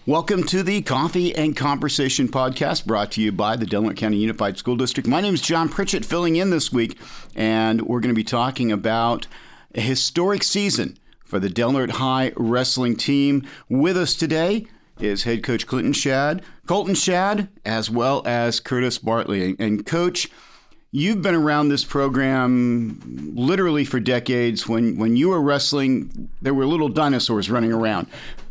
Welcome to the Coffee and Conversation podcast brought to you by the Del Norte County Unified School District. My name is John Pritchett, filling in this week, and we're going to be talking about a historic season for the Del Norte High wrestling team. With us today is head coach Colton Shad, as well as Curtis Bartley. And Coach, you've been around this program literally for decades. When you were wrestling, there were little dinosaurs running around.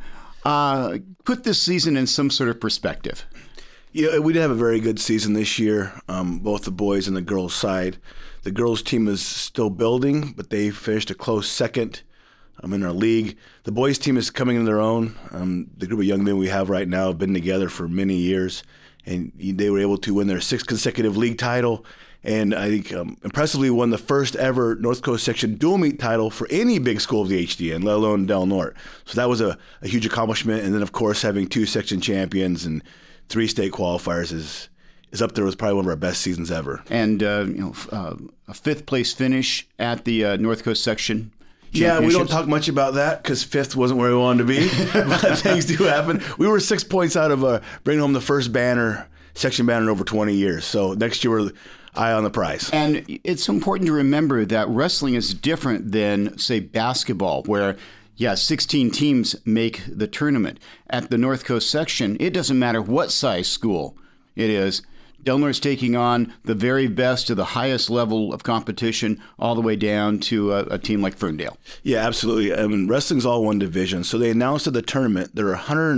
Put this season in some sort of perspective. Yeah, we did have a very good season this year, both the boys and the girls side. The girls team is still building, but they finished a close second in our league. The boys team is coming into their own. The group of young men we have right now have been together for many years, and they were able to win their 6th consecutive league title. And I think impressively won the first ever North Coast Section dual meet title for any big school of the HDN, let alone Del Norte. So that was a huge accomplishment. And then, of course, having 2 section champions and 3 state qualifiers is up there with probably one of our best seasons ever. And a 5th place finish at the North Coast Section. Yeah, we don't talk much about that because 5th wasn't where we wanted to be. But things do happen. We were 6 points out of bringing home the first section banner in over 20 years. So next year we're eye on the prize. And it's important to remember that wrestling is different than, say, basketball, where, 16 teams make the tournament. At the North Coast Section, it doesn't matter what size school it is. Del Norte's taking on the very best to the highest level of competition, all the way down to a team like Ferndale. Yeah, absolutely. I mean, wrestling's all one division. So they announced at the tournament there are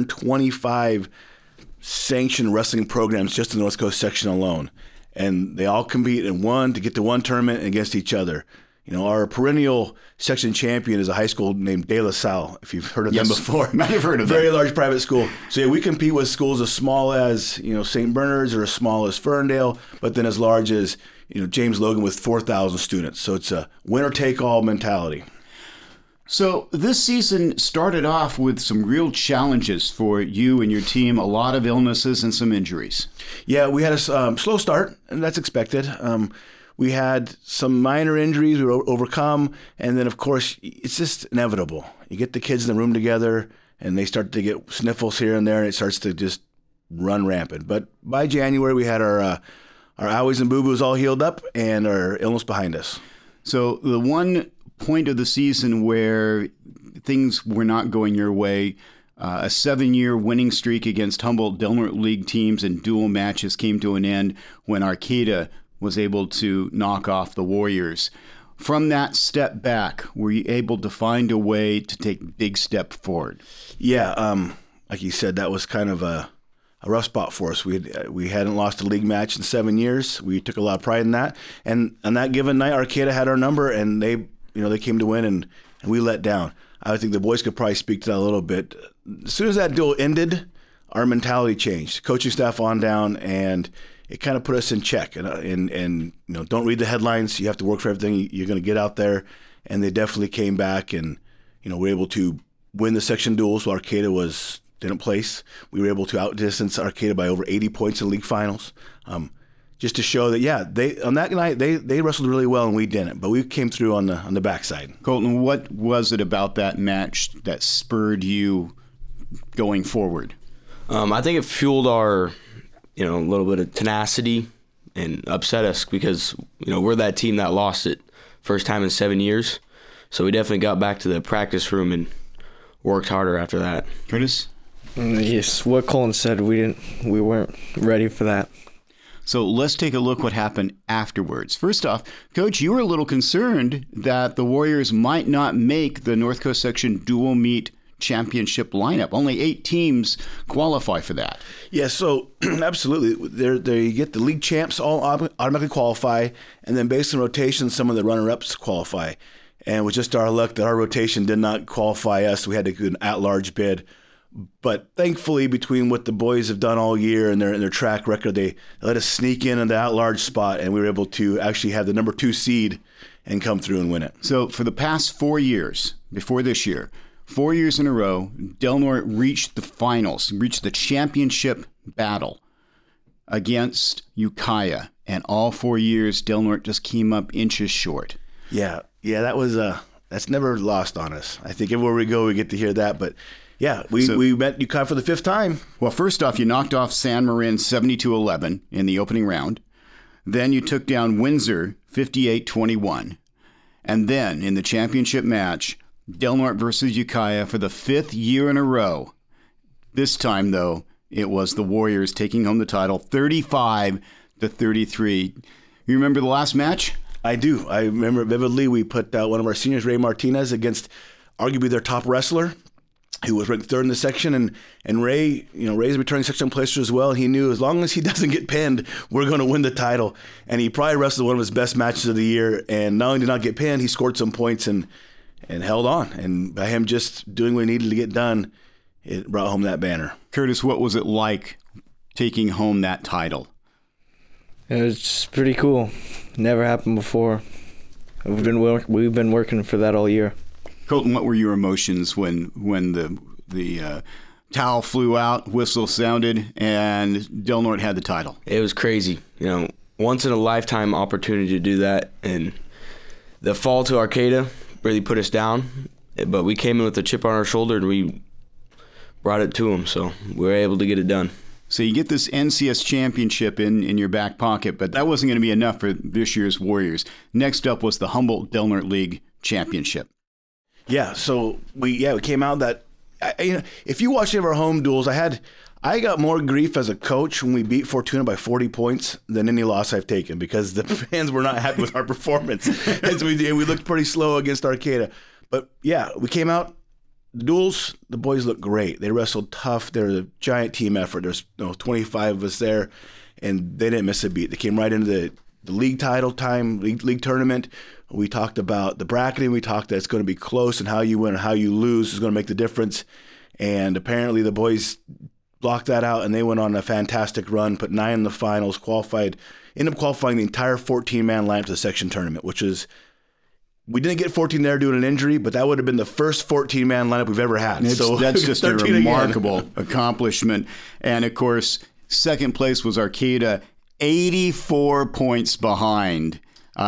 125 sanctioned wrestling programs just in the North Coast Section alone. And they all compete in one to get to one tournament against each other. You know, our perennial section champion is a high school named De La Salle, if you've heard of them before. I've heard of them. Very large private school. So yeah, we compete with schools as small as, St. Bernard's or as small as Ferndale, but then as large as, James Logan with 4,000 students. So it's a winner-take-all mentality. So this season started off with some real challenges for you and your team, a lot of illnesses and some injuries. Yeah, we had a slow start, and that's expected. We had some minor injuries we were overcome, and then, of course, it's just inevitable. You get the kids in the room together, and they start to get sniffles here and there, and it starts to just run rampant. But by January, we had our owies and boo-boos all healed up and our illness behind us. So the one point of the season where things were not going your way, a 7-year winning streak against Humboldt Del Norte League teams and dual matches came to an end when Arcata was able to knock off the Warriors. From that step back, were you able to find a way to take a big step forward? Yeah, like you said, that was kind of a rough spot for us. We hadn't lost a league match in 7 years. We took a lot of pride in that. And on that given night, Arcata had our number, and they came to win, and we let down. I think the boys could probably speak to that a little bit. As soon as that duel ended, our mentality changed. Coaching staff on down, and it kind of put us in check. And don't read the headlines. You have to work for everything. You're going to get out there. And they definitely came back, and were able to win the section duels. So Arcata didn't place. We were able to outdistance Arcata by over 80 points in league finals. Just to show that, they on that night they wrestled really well and we didn't, but we came through on the backside. Colton, what was it about that match that spurred you going forward? I think it fueled our, a little bit of tenacity and upset us because, we're that team that lost it first time in 7 years. So we definitely got back to the practice room and worked harder after that. Curtis? Yes, what Colton said, we weren't ready for that. So let's take a look what happened afterwards. First off, Coach, you were a little concerned that the Warriors might not make the North Coast Section dual meet championship lineup. Only 8 teams qualify for that. Yeah, so absolutely. They get the league champs all automatically qualify, and then based on rotation, some of the runner-ups qualify. And it was just our luck that our rotation did not qualify us. We had to do an at-large bid. But thankfully, between what the boys have done all year and their track record, they let us sneak in the at-large spot, and we were able to actually have the number 2 seed and come through and win it. So for the past 4 years, before this year, 4 years in a row, Del Norte reached the finals, reached the championship battle against Ukiah. And all 4 years, Del Norte just came up inches short. Yeah, that was that's never lost on us. I think everywhere we go, we get to hear that. But Yeah, we met UConn for the 5th time. Well, first off, you knocked off San Marin 72-11 in the opening round. Then you took down Windsor 58-21. And then in the championship match, Del Norte versus Ukiah for the 5th year in a row. This time, though, it was the Warriors taking home the title 35-33. You remember the last match? I do. I remember vividly. We put one of our seniors, Ray Martinez, against arguably their top wrestler, who was ranked 3rd in the section, and Ray, Ray's a returning section placer as well. He knew as long as he doesn't get pinned, we're going to win the title. And he probably wrestled one of his best matches of the year. And not only did not get pinned, he scored some points and held on. And by him just doing what he needed to get done, it brought home that banner. Curtis, what was it like taking home that title? It was just pretty cool. Never happened before. We've been working for that all year. Colton, what were your emotions when the towel flew out, whistle sounded, and Del Norte had the title? It was crazy. Once in a lifetime opportunity to do that, and the fall to Arcata really put us down. But we came in with a chip on our shoulder, and we brought it to them, so we were able to get it done. So you get this NCS championship in your back pocket, but that wasn't going to be enough for this year's Warriors. Next up was the Humboldt Del Norte League Championship. Yeah, so we came out that if you watch any of our home duels, I got more grief as a coach when we beat Fortuna by 40 points than any loss I've taken, because the fans were not happy with our performance. And we looked pretty slow against Arcata. But yeah, we came out. The duels, the boys looked great. They wrestled tough. They're a giant team effort. There's 25 of us there, and they didn't miss a beat. They came right into the league title time, league tournament. We talked about the bracketing. We talked that it's going to be close, and how you win and how you lose is going to make the difference. And apparently the boys blocked that out, and they went on a fantastic run, put 9 in the finals, ended up qualifying the entire 14-man lineup to the section tournament, which is, we didn't get 14 there due to an injury, but that would have been the first 14-man lineup we've ever had. So that's just a remarkable accomplishment. And, of course, second place was Arcata, 84 points behind.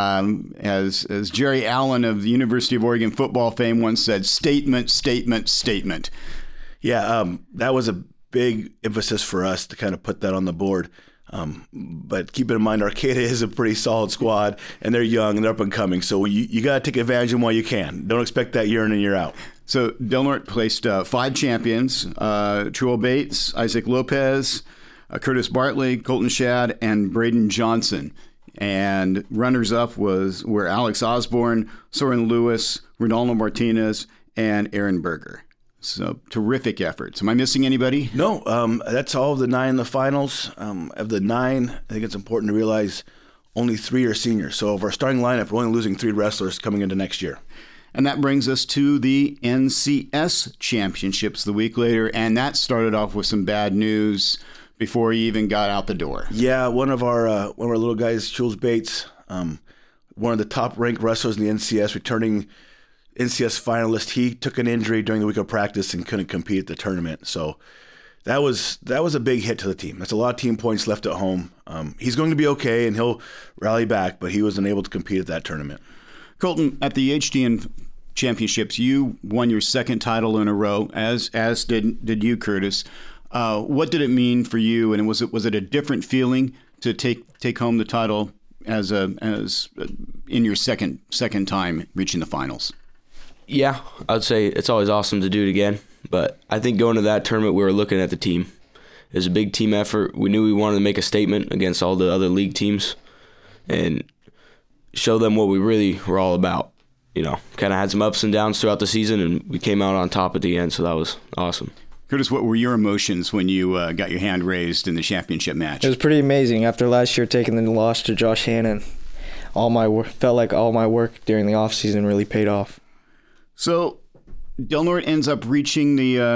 As Jerry Allen of the University of Oregon football fame once said, statement, statement, statement. Yeah, that was a big emphasis for us to kind of put that on the board. But keep in mind, Arcata is a pretty solid squad, and they're young and they're up and coming. So you got to take advantage of them while you can. Don't expect that year in and year out. So Del Norte placed 5 champions: Truel Bates, Isaac Lopez, Curtis Bartley, Colton Shad, and Braden Johnson. And runners-up were Alex Osborne, Soren Lewis, Ronaldo Martinez, and Aaron Berger. So terrific efforts. Am I missing anybody? No, that's all of the 9 in the finals. Of the 9, I think it's important to realize only 3 are seniors. So of our starting lineup, we're only losing 3 wrestlers coming into next year. And that brings us to the NCS Championships the week later, and that started off with some bad news before he even got out the door. Yeah, one of our little guys, Jules Bates, one of the top-ranked wrestlers in the NCS, returning NCS finalist, he took an injury during the week of practice and couldn't compete at the tournament. So that was a big hit to the team. That's a lot of team points left at home. He's going to be okay, and he'll rally back, but he wasn't able to compete at that tournament. Colton, at the HDN Championships, you won your 2nd title in a row, as did you, Curtis. What did it mean for you, and was it a different feeling to take home the title as in your second time reaching the finals? Yeah, I'd say it's always awesome to do it again. But I think going to that tournament, we were looking at the team. It was a big team effort. We knew we wanted to make a statement against all the other league teams and show them what we really were all about. Kind of had some ups and downs throughout the season, and we came out on top at the end, so that was awesome. Curtis, what were your emotions when you got your hand raised in the championship match? It was pretty amazing. After last year taking the loss to Josh Hannon, felt like all my work during the offseason really paid off. So Del Norte ends up reaching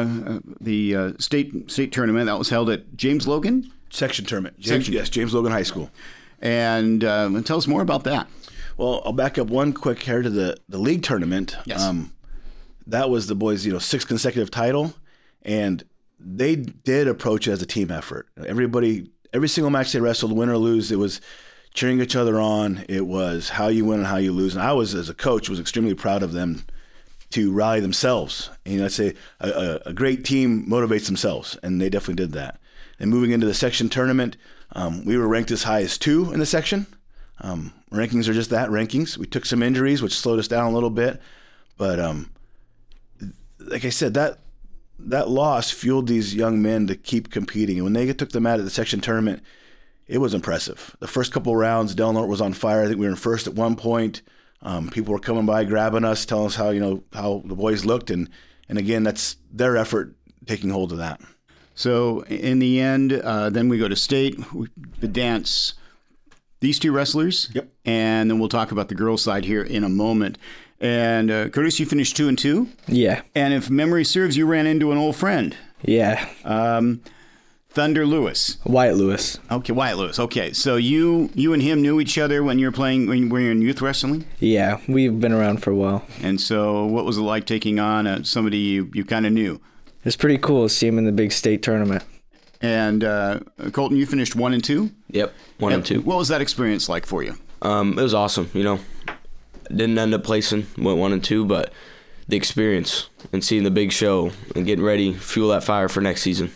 the state tournament that was held at James Logan? Section tournament. Yes, James Logan High School. And tell us more about that. Well, I'll back up one quick here to the league tournament. Yes. That was the boys' 6th consecutive title, and they did approach it as a team effort. Every single match they wrestled, win or lose, it was cheering each other on. It was how you win and how you lose. And I was, as a coach, was extremely proud of them to rally themselves. And I'd say a great team motivates themselves, and they definitely did that. And moving into the section tournament, we were ranked as high as 2 in the section. Rankings are just that, rankings. We took some injuries, which slowed us down a little bit. But like I said, that loss fueled these young men to keep competing. And when they took them out of the section tournament, it was impressive. The first couple rounds, Del Norte was on fire. I think we were in first at one point. People were coming by, grabbing us, telling us how the boys looked. And again, that's their effort taking hold of that. So in the end, then we go to state, the dance, these 2 wrestlers. Yep. And then we'll talk about the girls' side here in a moment. And Curtis, you finished 2-2? Yeah. And if memory serves, you ran into an old friend. Yeah. Thunder Lewis. Wyatt Lewis. Okay, Wyatt Lewis. Okay, so you and him knew each other when you were in youth wrestling? Yeah, we've been around for a while. And so what was it like taking on somebody you kind of knew? It's pretty cool to see him in the big state tournament. And Colton, you finished 1-2? Yep, 1-2. What was that experience like for you? It was awesome. Didn't end up placing, went 1-2, but the experience and seeing the big show and getting ready, fuel that fire for next season.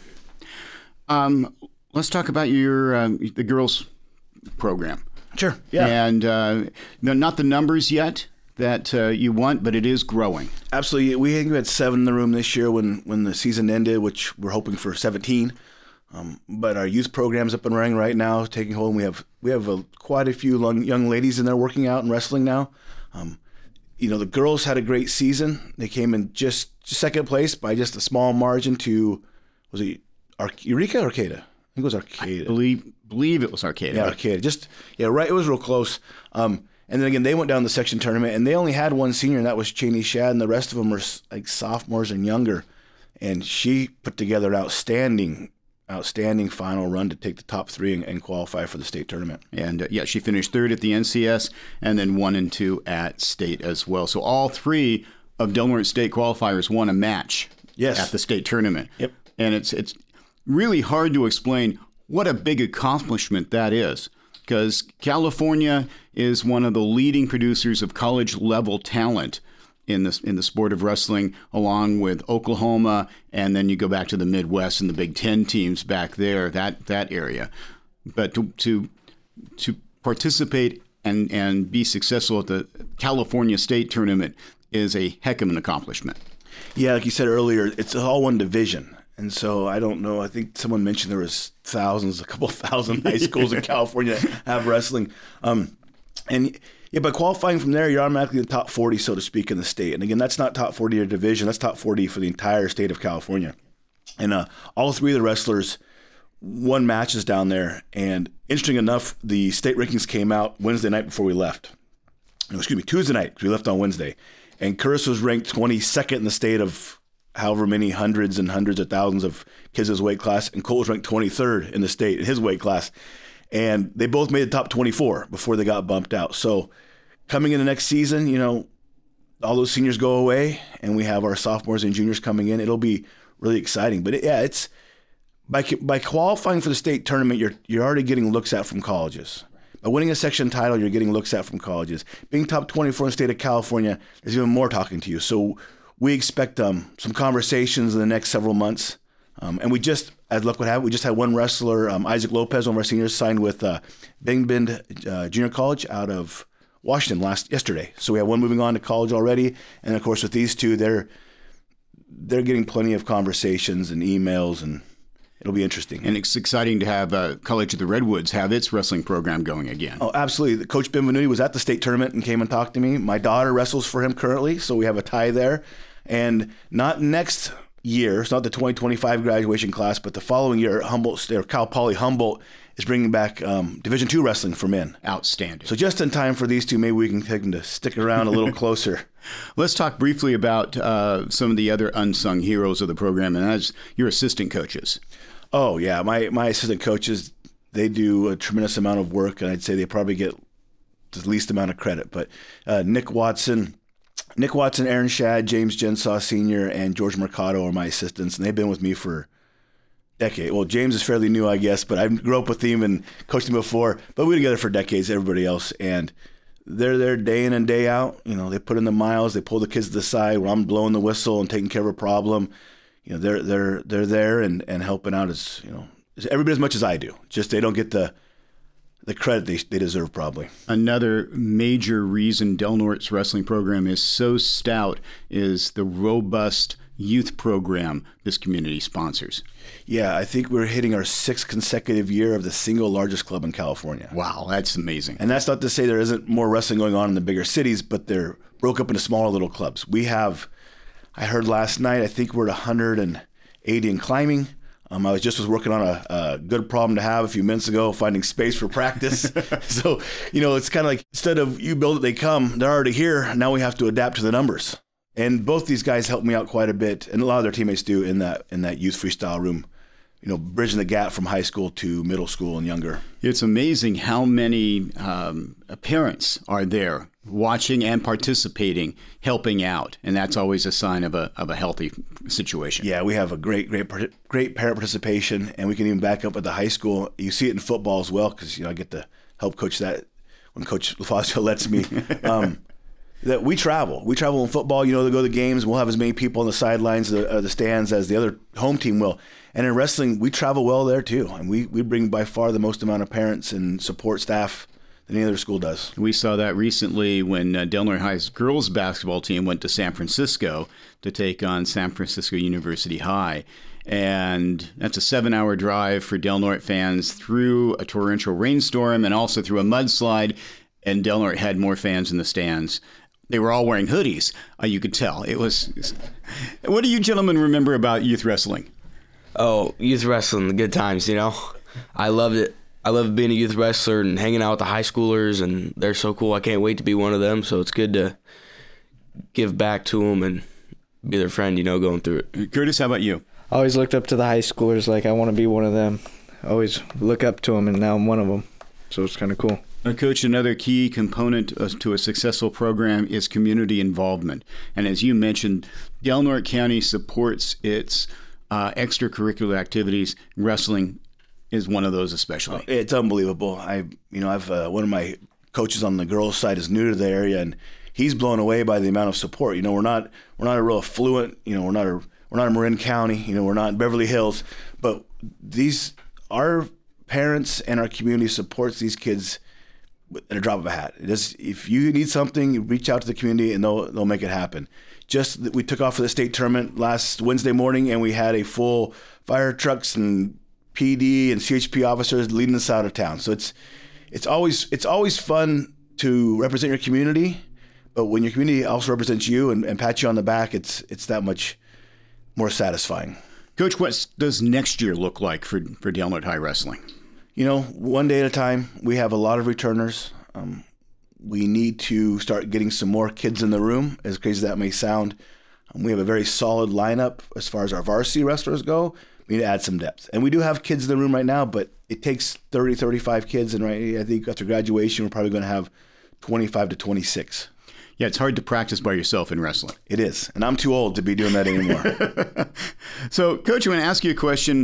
Let's talk about the girls program. Sure. Yeah. And not the numbers yet that you want, but it is growing. Absolutely. We had 7 in the room this year when the season ended, which we're hoping for 17. But our youth program's up and running right now, taking hold. And we have quite a few young ladies in there working out and wrestling now. The girls had a great season. They came in just second place by just a small margin to, was it Eureka or Arcata? I think it was Arcata. I believe it was Arcata. Yeah, Arcata. Right. It was real close. And then again, they went down the section tournament, and they only had one senior, and that was Cheney Shad, and the rest of them were like sophomores and younger. And she put together an outstanding final run to take the top 3 and qualify for the state tournament. And she finished 3rd at the NCS, and then 1-2 at state as well. So all 3 of Del Norte State qualifiers won a match. Yes. At the state tournament. Yep. And it's really hard to explain what a big accomplishment that is, because California is one of the leading producers of college-level talent in the sport of wrestling, along with Oklahoma, and then you go back to the Midwest and the Big Ten teams back there, that area. But to participate and be successful at the California State Tournament is a heck of an accomplishment. Yeah, like you said earlier, it's all one division. And so I don't know. I think someone mentioned there was a couple thousand high schools in California that have wrestling. By qualifying from there, you're automatically in the top 40, so to speak, in the state. And again, that's not top 40 or division. That's top 40 for the entire state of California. And all 3 of the wrestlers won matches down there. And interesting enough, the state rankings came out Wednesday night before we left. Tuesday night, because we left on Wednesday. And Curtis was ranked 22nd in the state of however many hundreds and hundreds of thousands of kids in his weight class, and Cole was ranked 23rd in the state in his weight class. And they both made the top 24 before they got bumped out. So coming in the next season, all those seniors go away, and we have our sophomores and juniors coming in. It'll be really exciting. But it's by qualifying for the state tournament, you're already getting looks at from colleges. By winning a section title, you're getting looks at from colleges. Being top 24 in the state of California, there's even more talking to you. So we expect some conversations in the next several months. And we just, as luck would have it, we just had one wrestler, Isaac Lopez, one of our seniors, signed with Bing Bend Junior College out of Washington yesterday. So we have one moving on to college already. And, of course, with these 2, they're getting plenty of conversations and emails, and it'll be interesting. And it's exciting to have College of the Redwoods have its wrestling program going again. Oh, absolutely. Coach Benvenuti was at the state tournament and came and talked to me. My daughter wrestles for him currently, so we have a tie there. And not next year, it's not the 2025 graduation class, but the following year, Cal Poly Humboldt is bringing back Division II wrestling for men. Outstanding. So just in time for these 2, maybe we can take them to stick around a little closer. Let's talk briefly about some of the other unsung heroes of the program, and that's your assistant coaches. Oh, yeah. My assistant coaches, they do a tremendous amount of work, and I'd say they probably get the least amount of credit. But Nick Watson, Aaron Shad, James Gensaw Sr., and George Mercado are my assistants, and they've been with me for decades. Well, James is fairly new, I guess, but I grew up with him and coached him before. But we were together for decades, everybody else. And they're there day in and day out. You know, they put in the miles, they pull the kids to the side where I'm blowing the whistle and taking care of a problem. You know, they're there and helping out as, you know, every bit as much as I do. Just they don't get the credit they deserve, probably. Another major reason Del Norte's wrestling program is so stout is the robust youth program this community sponsors. Yeah, I think we're hitting our 6th consecutive year of the single largest club in California. Wow, that's amazing. And that's not to say there isn't more wrestling going on in the bigger cities, but they're broke up into smaller little clubs. We have, I heard last night, I think we're at 180 in climbing. I was working on a good problem to have a few minutes ago, finding space for practice. So, you know, it's kind of like, instead of you build it, they come, they're already here. Now we have to adapt to the numbers. And both these guys helped me out quite a bit, and a lot of their teammates do in that youth freestyle room, you know, bridging the gap from high school to middle school and younger. It's amazing how many parents are there watching and participating, helping out, and that's always a sign of a healthy situation. Yeah, we have a great parent participation, and we can even back up at the high school. You see it in football as well, because, you know, I get to help coach that when Coach LaFazio lets me. That we travel in football. You know, they go to the games. We'll have as many people on the sidelines, the stands, as the other home team will. And in wrestling, we travel well there too, and we bring by far the most amount of parents and support staff than any other school does. We saw that recently when Del Norte High's girls basketball team went to San Francisco to take on San Francisco University High. And that's a 7-hour drive for Del Norte fans through a torrential rainstorm and also through a mudslide. And Del Norte had more fans in the stands. They were all wearing hoodies. You could tell. It was. What do you gentlemen remember about youth wrestling? Oh, youth wrestling, the good times, you know. I loved it. I love being a youth wrestler and hanging out with the high schoolers, and they're so cool. I can't wait to be one of them, so it's good to give back to them and be their friend, you know, going through it. Curtis, how about you? I always looked up to the high schoolers like I want to be one of them. I always look up to them, and now I'm one of them, so it's kind of cool. Coach, another key component to a successful program is community involvement. And as you mentioned, Del Norte County supports its extracurricular activities. Wrestling is one of those especially. It's unbelievable. I've one of my coaches on the girls' side is new to the area, and he's blown away by the amount of support. You know, we're not a real affluent, you know, we're not in Marin County, you know, we're not in Beverly Hills, but our parents and our community supports these kids at a drop of a hat. If you need something, you reach out to the community and they'll make it happen. We took off for the state tournament last Wednesday morning, and we had a full fire trucks and PD and CHP officers leading us out of town. So it's always fun to represent your community, but when your community also represents you and pats you on the back, it's that much more satisfying. Coach, what does next year look like for Del Norte High Wrestling? You know, one day at a time. We have a lot of returners. We need to start getting some more kids in the room, as crazy as that may sound. We have a very solid lineup as far as our varsity wrestlers go. We need to add some depth. And we do have kids in the room right now, but it takes 30, 35 kids. And I think after graduation, we're probably going to have 25 to 26. Yeah, it's hard to practice by yourself in wrestling. It is. And I'm too old to be doing that anymore. So, Coach, I want to ask you a question.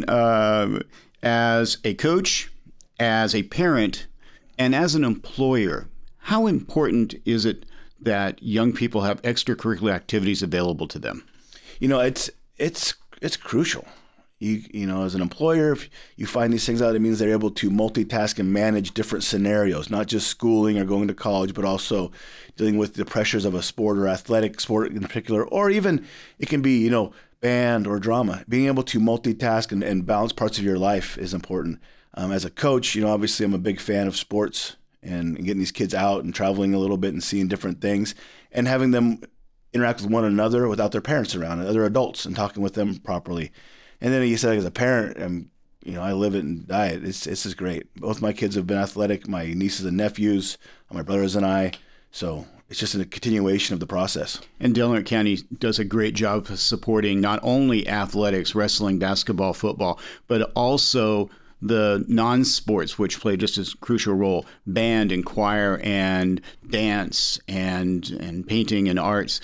As a coach, as a parent, and as an employer, how important is it that young people have extracurricular activities available to them? You know, it's crucial. You know, as an employer, if you find these things out, it means they're able to multitask and manage different scenarios, not just schooling or going to college, but also dealing with the pressures of a sport or athletic sport in particular, or even it can be, you know, band or drama. Being able to multitask and balance parts of your life is important. As a coach, you know, obviously I'm a big fan of sports and getting these kids out and traveling a little bit and seeing different things and having them interact with one another without their parents around and other adults and talking with them properly. And then you said, as a parent, you know, I live it and die it. This is great. Both my kids have been athletic, my nieces and nephews, my brothers and I. So it's just a continuation of the process. And Del Norte County does a great job of supporting not only athletics, wrestling, basketball, football, but also the non-sports, which play just as crucial role, band and choir and dance and painting and arts.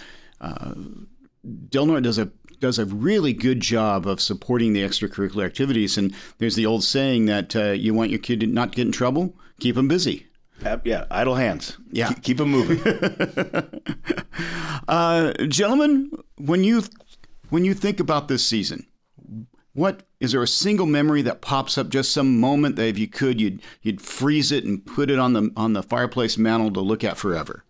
Del Norte does a really good job of supporting the extracurricular activities. And there's the old saying that you want your kid to not get in trouble, keep them busy. Yeah, idle hands. Yeah. Keep them moving. Gentlemen, when you think about this season, what is there a single memory that pops up? Just some moment that if you could, you'd freeze it and put it on the fireplace mantle to look at forever.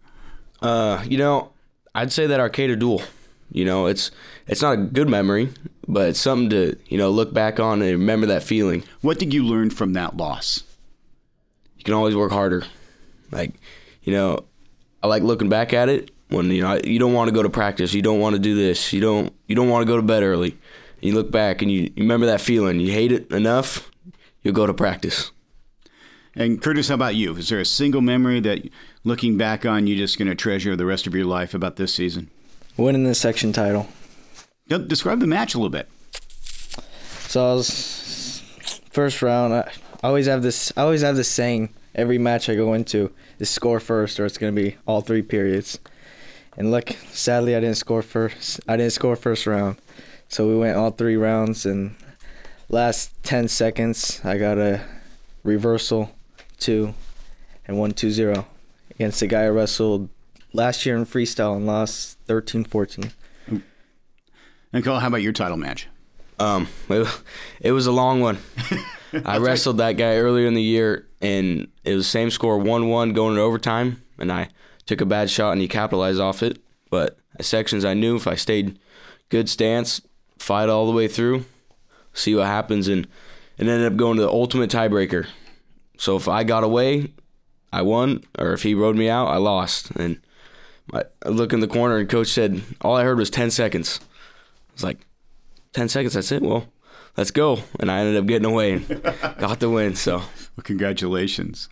I'd say that Arcata duel. It's not a good memory, but it's something to look back on and remember that feeling. What did you learn from that loss? You can always work harder. I like looking back at it when you don't want to go to practice, you don't want to do this, you don't want to go to bed early. You look back and you remember that feeling. You hate it enough, you'll go to practice. And Curtis, how about you? Is there a single memory that, looking back on, you're just going to treasure the rest of your life about this season? Winning the section title. Describe the match a little bit. So I was first round. I always have this saying every match I go into is score first, or it's going to be all 3 periods. And look, sadly, I didn't score first round. So we went all 3 rounds, and last 10 seconds, I got a reversal 2 and won 2-0 against a guy I wrestled last year in freestyle and lost 13-14. And Cole, how about your title match? It was a long one. I wrestled that guy earlier in the year, and it was the same score, 1-1 going to overtime, and I took a bad shot and he capitalized off it. But at sections, I knew if I stayed good stance, fight all the way through, see what happens, and it ended up going to the ultimate tiebreaker. So if I got away, I won, or if he rode me out, I lost. And I look in the corner, and Coach said, all I heard was 10 seconds. I was like, 10 seconds, that's it? Well, let's go. And I ended up getting away and got the win. So, well, congratulations.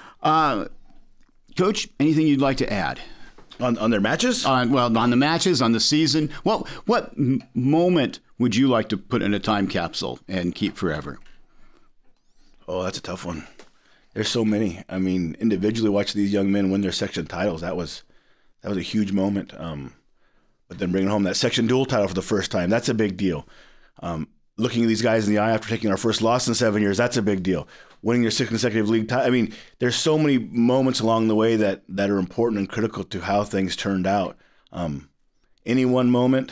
Coach, anything you'd like to add? On their matches? On the matches, on the season. Well, what moment would you like to put in a time capsule and keep forever? Oh, that's a tough one. There's so many. I mean, individually watching these young men win their section titles, that was a huge moment. But then bringing home that section dual title for the first time, that's a big deal. Looking at these guys in the eye after taking our first loss in 7 years, that's a big deal. Winning your 6th consecutive league title. I mean, there's so many moments along the way that are important and critical to how things turned out. Any one moment,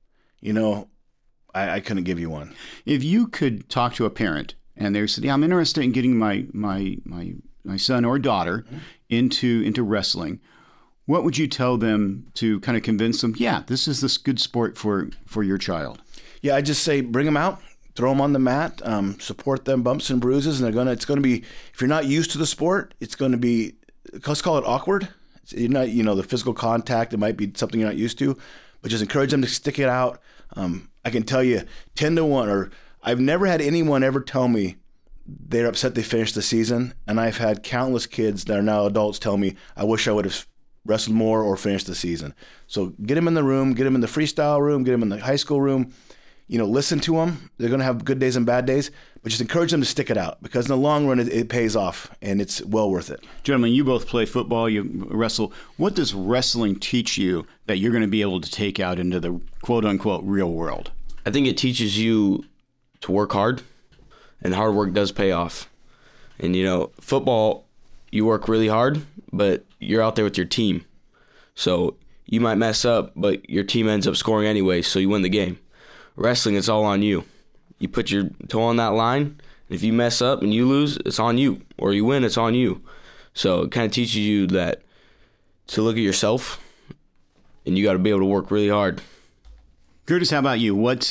I couldn't give you one. If you could talk to a parent and they said, "Yeah, I'm interested in getting my son or daughter into wrestling," what would you tell them to kind of convince them, yeah, this is this good sport for your child? Yeah, I just say bring them out, throw them on the mat, support them, bumps and bruises, and it's going to be, if you're not used to the sport, it's going to be, let's call it awkward. You're not, the physical contact, it might be something you're not used to, but just encourage them to stick it out. I can tell you 10-1, or I've never had anyone ever tell me they're upset they finished the season, and I've had countless kids that are now adults tell me, I wish I would have wrestled more or finished the season. So get them in the room, get them in the freestyle room, get them in the high school room, listen to them. They're going to have good days and bad days, but just encourage them to stick it out, because in the long run, it pays off, and it's well worth it. Gentlemen, you both play football, you wrestle. What does wrestling teach you that you're going to be able to take out into the quote-unquote real world? I think it teaches you to work hard, and hard work does pay off. And, football, you work really hard, but you're out there with your team. So you might mess up, but your team ends up scoring anyway, so you win the game. Wrestling, it's all on you. You put your toe on that line, and if you mess up and you lose, it's on you. Or you win, it's on you. So it kind of teaches you that to look at yourself, and you got to be able to work really hard. Curtis, how about you? What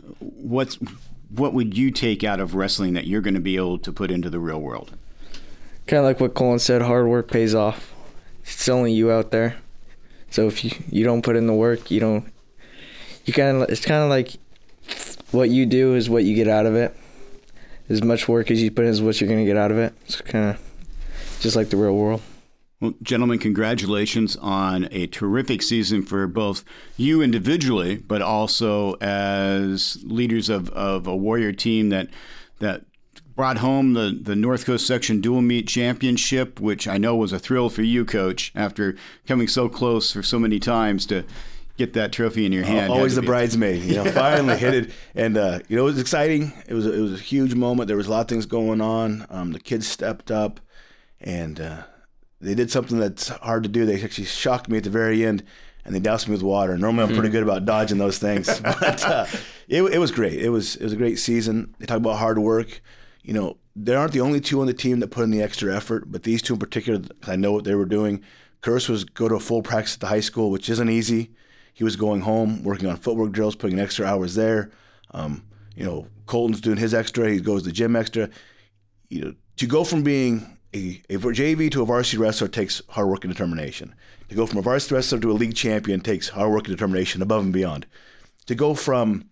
would you take out of wrestling that you're going to be able to put into the real world? Kind of like what Colin said, hard work pays off. It's only you out there. So if you don't put in the work, it's kind of like what you do is what you get out of it. As much work as you put in is what you're going to get out of it. It's kind of just like the real world. Well, gentlemen, congratulations on a terrific season for both you individually, but also as leaders of a Warrior team that brought home the North Coast Section Dual Meet Championship, which I know was a thrill for you, Coach, after coming so close for so many times to get that trophy in your hand. Always the bridesmaid, finally hit it. And, it was exciting. It was a huge moment. There was a lot of things going on. The kids stepped up, and they did something that's hard to do. They actually shocked me at the very end, and they doused me with water. Normally, I'm pretty good about dodging those things, but it was great. It was a great season. They talk about hard work. You know, they aren't the only two on the team that put in the extra effort, but these two in particular, I know what they were doing. Curtis was go to a full practice at the high school, which isn't easy. He was going home, working on footwork drills, putting extra hours there. You know, Colton's doing his extra. He goes to the gym extra. You know, to go from being a JV to a varsity wrestler takes hard work and determination. To go from a varsity wrestler to a league champion takes hard work and determination above and beyond. To go from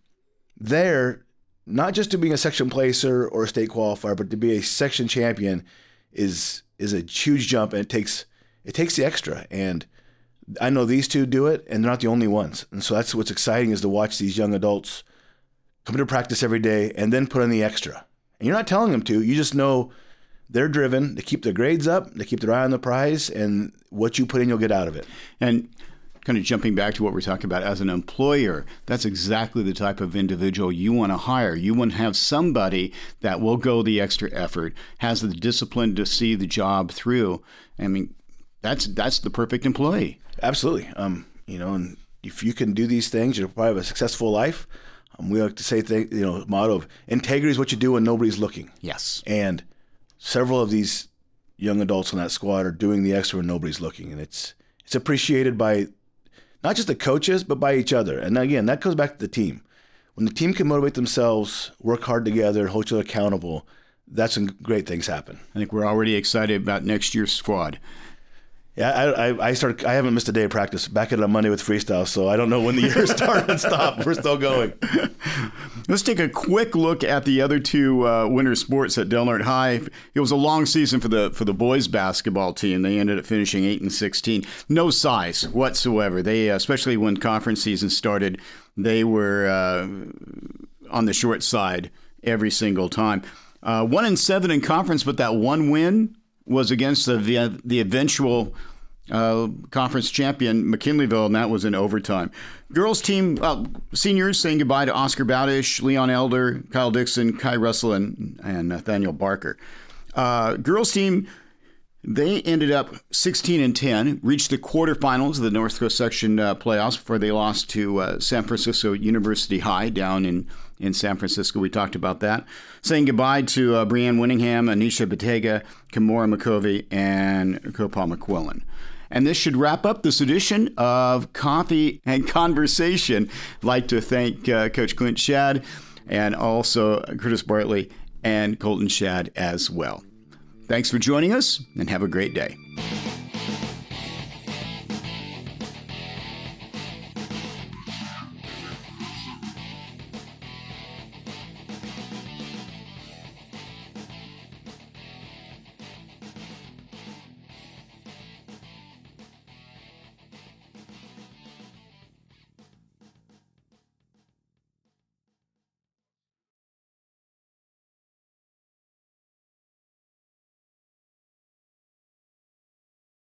there, not just to being a section placer or a state qualifier, but to be a section champion is a huge jump, and it takes the extra. And I know these two do it, and they're not the only ones. And so that's what's exciting, is to watch these young adults come to practice every day and then put in the extra. And you're not telling them to. You just know they're driven. They keep their grades up. They keep their eye on the prize, and what you put in, you'll get out of it. And kind of jumping back to what we're talking about as an employer, that's exactly the type of individual you want to hire. You want to have somebody that will go the extra effort, has the discipline to see the job through. I mean, that's the perfect employee. Absolutely. You know, and if you can do these things, you'll probably have a successful life. We like to say, motto of integrity is what you do when nobody's looking. Yes. And several of these young adults on that squad are doing the extra when nobody's looking, and it's appreciated by not just the coaches, but by each other. And again, that goes back to the team. When the team can motivate themselves, work hard together, hold each other accountable, that's when great things happen. I think we're already excited about next year's squad. Yeah, I haven't missed a day of practice. Back at it on Monday with freestyle, so I don't know when the year started and stopped. We're still going. Let's take a quick look at the other two winter sports at Del Norte High. It was a long season for the boys basketball team. They ended up finishing 8-16. No size whatsoever. They, especially when conference season started, they were on the short side every single time. 1-7 in conference, but that one win was against the eventual conference champion, McKinleyville, and that was in overtime. Girls team, seniors saying goodbye to Oscar Bowdish, Leon Elder, Kyle Dixon, Kai Russell, and Nathaniel Barker. Girls team, they ended up 16-10, reached the quarterfinals of the North Coast section playoffs before they lost to San Francisco University High down in San Francisco. We talked about that. Saying goodbye to Brianne Winningham, Anisha Batega, Kimora McCovey, and Copa McQuillan. And this should wrap up this edition of Coffee and Conversation. I'd like to thank Coach Clint Shad and also Curtis Bartley and Colton Shad as well. Thanks for joining us, and have a great day.